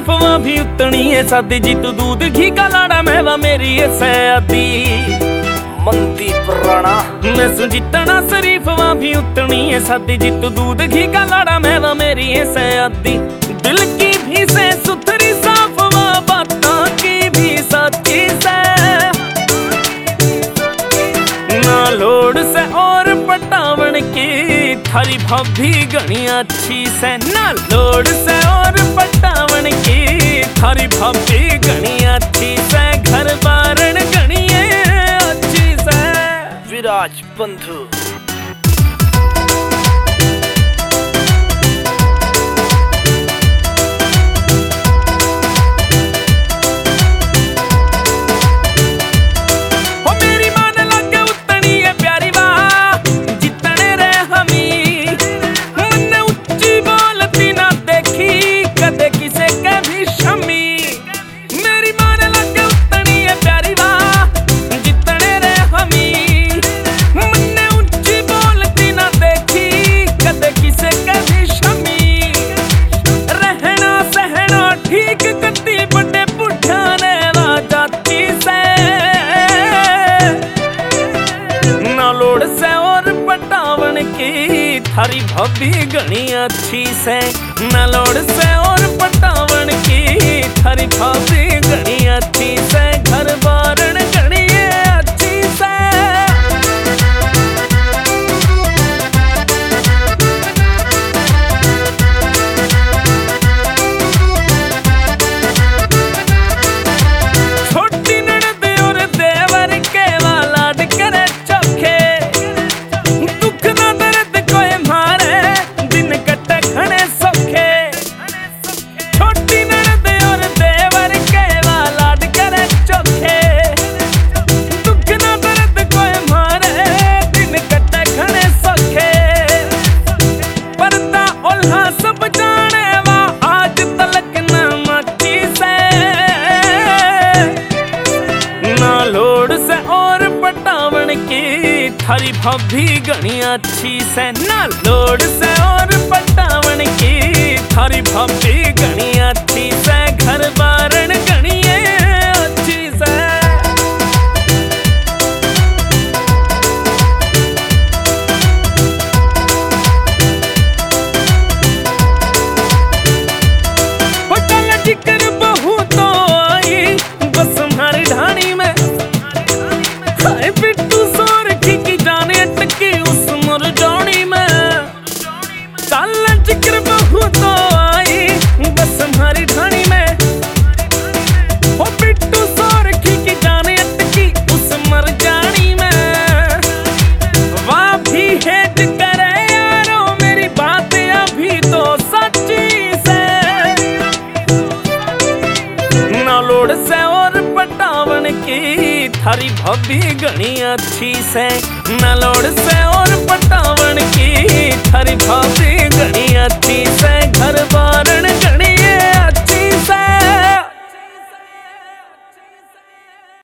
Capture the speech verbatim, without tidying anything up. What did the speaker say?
शरीफ वहाँ भी उतनी है सादी जी तू दूध घी का लाड़ा मैं मेरी है सयादी मंदी पुराना मैं सुजितना शरीफ वहाँ भी उतनी है सादी जी तू दूध घी का लाड़ा मैं मेरी है सयादी दिल की भी से सुथरी साफ वहाँ बातों की भी सच्ची से ना लोड से और पटावन की थारी भाभी घनी अच्छी से ना लोड से और पटावन की थारी भाभी घनी अच्छी से घर बारण घनी अच्छी से विराज बंधु। थारी भाभी घनी अच्छी से न लोड से और पटावन की थारी भाभी घनी अच्छी से घर बारण घनी अच्छी से छोटी ननद और देवर के वाला करे चोखे दुख ना दर्द कोई मारे दिन कटे घने सौखे छोटी ननद और देवर के वाला करे चोखे दुख ना दर्द कोई मारे दिन कटे घने सौखे पर्दा ओल्हा सब जाने वा आज तलक न मची से ना लोड से और पटावन की थारी भाभी घनी अच्छी से ना लोड से और पटावन की थारी भाभी घनी अच्छी से घर बारण घनी अच्छी से जिक्र बहू तो आई बस हमारी ढाणी में हाय बिट्टू सोर की जाने अटकी उस मुरझानी में चल जिक्र बहू तो आई बस हमारी ढाणी में ओ बिट्टू सोर की जाने अटकी उस मुरझानी में वाह भी हेट करे यारो मेरी बात अभी तो सच्ची से ना लोड से और पटावन की थारी भाभी घनी अच्छी से ना लोड से और पटावन की थारी भाभी घनी अच्छी से घर बारण